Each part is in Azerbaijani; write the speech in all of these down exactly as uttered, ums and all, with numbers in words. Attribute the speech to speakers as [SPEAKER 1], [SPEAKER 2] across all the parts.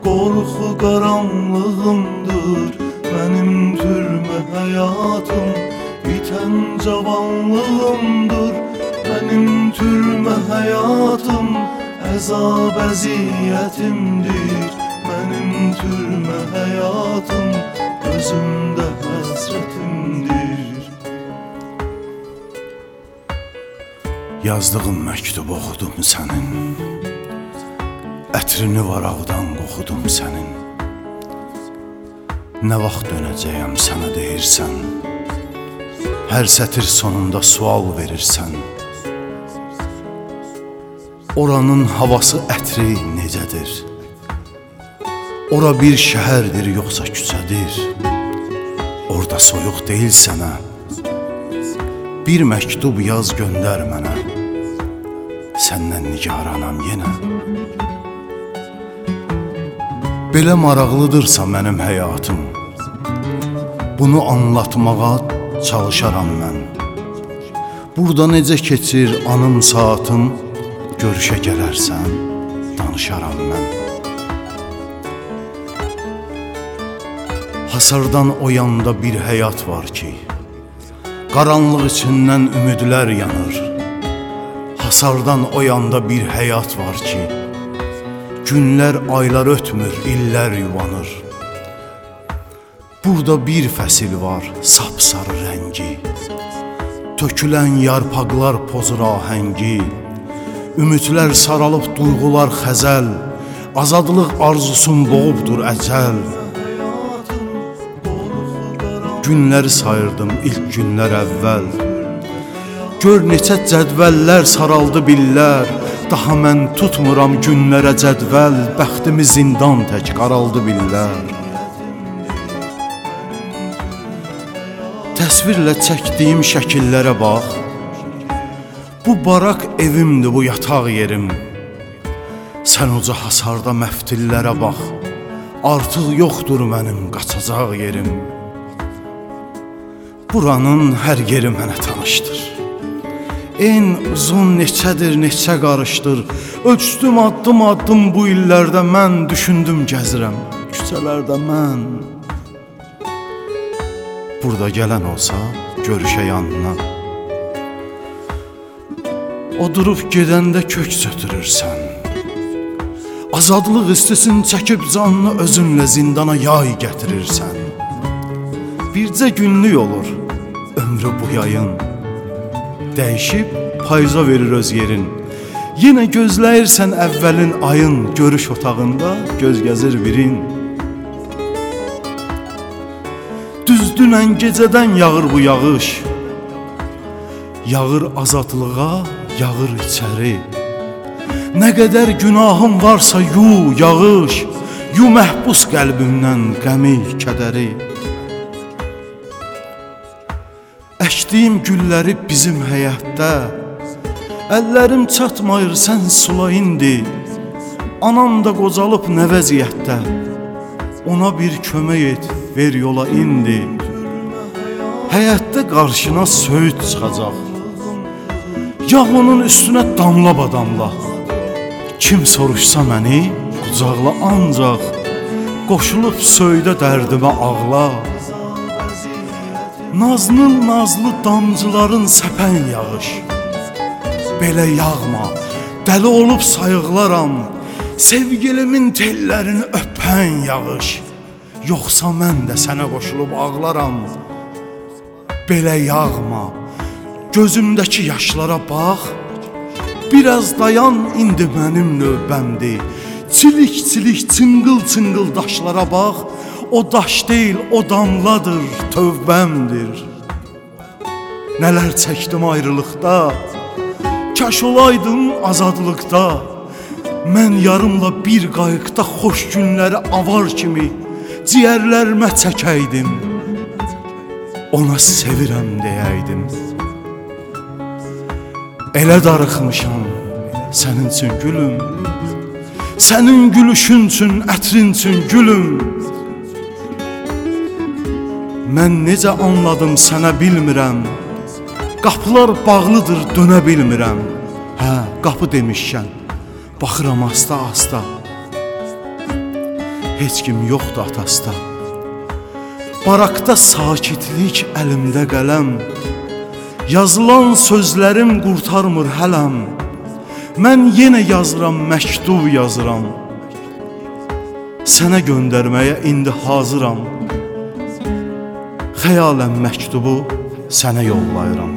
[SPEAKER 1] qorxu qaranlığımdır mənim türmə həyatım. Bitən cavanlığımdır mənim türmə həyatım. Əzab əziyyətimdir mənim türmə həyatım. Gözümdə həsrətimdir. Yazdığım məktub oxudum sənin, ətrini varaqdan qoxudum sənin. Nə vaxt dönəcəyəm sənə deyirsən, hər sətir sonunda sual verirsən. Oranın havası, ətri necədir? Ora bir şəhərdir yoxsa küçədir? Orada soyuq deyil sənə, bir məktub yaz göndər mənə. Səndən nigaranam yenə. Belə maraqlıdırsa mənim həyatım, bunu anlatmağa çalışaram mən. Burada necə keçir anım saatım, görüşə gələrsən danışaram mən. Hasardan o yanda bir həyat var ki, qaranlıq içindən ümidlər yanır. Hasardan o yanda bir həyat var ki, günlər, aylar ötmür, illər yuvanır. Burada bir fəsil var, sapsarı rəngi, tökülən yarpaqlar pozur ahəngi. Ümidlər saralıb duyğular xəzəl, azadlıq arzusun boğubdur əcəl. Günləri sayırdım ilk günlər əvvəl, gör neçə cədvəllər saraldı billər. Daha mən tutmuram günlərə cədvəl, bəxtimi zindan tək qaraldı billər. Təsvirlə çəkdiyim şəkillərə bax, bu barak evimdir, bu yataq yerim. Sən uca hasarda məftillərə bax, artıq yoxdur mənim qaçacaq yerim. Buranın hər yeri mənə tanışdır, en uzun neçədir, neçə qarışdır. Ölçdüm addım addım bu illərdə mən, düşündüm gəzirəm küçələrdə mən. Burada gələn olsa görüşə yanına, o durub gedəndə kök sötürürsən. Azadlıq istisini çəkib canını özünlə zindana yay gətirirsən. Bircə günlük olur ömrü bu yayın, dəyişib payıza verir öz yerin. Yenə gözləyirsən əvvəlin ayın, görüş otağında göz gəzir birin. Düz dünən gecədən yağır bu yağış, yağır azadlığa, yağır içəri. Nə qədər günahım varsa yu yağış, yu məhbus qəlbimdən qəmi, kədəri. Əkdiyim gülləri bizim həyətdə, əllərim çatmayır sən sula indi. Anam da qocalıb nə vəziyyətdə, ona bir kömək et, ver yola indi. Həyətdə qarşına söyüd çıxacaq, yağ onun üstünə damla badamla. Kim soruşsa məni qucaqla ancaq, qoşulub söydə dərdimə ağla. Nazlı nazlı damcıların səpən yağış, belə yağma, dəli olub sayıqlaram. Sevgilimin tellərini öpən yağış, yoxsa mən də sənə qoşulub ağlaram. Belə yağma, gözümdəki yaşlara bax, biraz dayan, indi mənim növbəmdir. Çilik-çilik, çıngıl-çıngıl daşlara bax, o daş deyil, o damladır, tövbəmdir. Nələr çəkdim ayrılıqda, kaş olaydım azadlıqda. Mən yarımla bir qayıqda xoş günləri avar kimi ciyərlərimə çəkəydim, ona sevirəm deyəydim. Elə darıxmışam sənin üçün gülüm, sənin gülüşün üçün, ətrin üçün gülüm. Mən necə anladım sənə bilmirəm, qapılar bağlıdır, dönə bilmirəm. Hə, qapı demişkən, baxıram asta-asta. heç kim yoxdur atasda. Barakda sakitlik, əlimdə qələm. Yazılan sözlərim qurtarmır hələm. Mən yenə yazıram, məktub yazıram. Sənə göndərməyə indi hazıram. Xəyalən məktubu sənə yollayıram.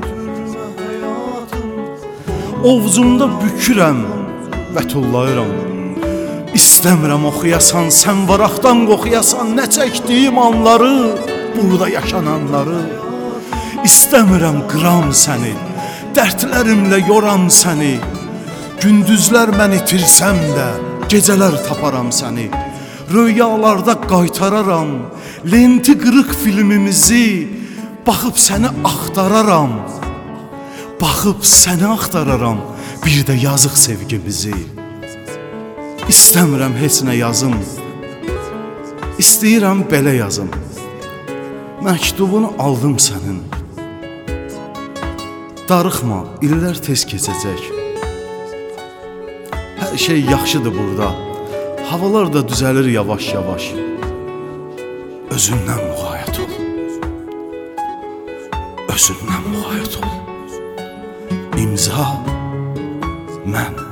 [SPEAKER 1] Ovcumda bükürəm və tullayıram. İstəmirəm oxuyasan, sən varaqdan qoxuyasan nə çəkdiyim anları, burada yaşananları. İstəmirəm qıram səni, dərdlərimlə yoram səni. Gündüzlər mən itirsəm də, gecələr taparam səni. Röyalarda qaytararam, lenti qırıq filmimizi, baxıb səni axtararam. Baxıb səni axtararam, bir də yazıq sevgimizi. İstəmirəm heç nə yazım, istəyirəm belə yazım. Məktubunu aldım sənin. Darıxma, illər tez keçəcək. Hər şey yaxşıdır burada. Havalar da düzəlir yavaş-yavaş. Özündən müğayət ol. Özündən müğayət ol. İmza mən.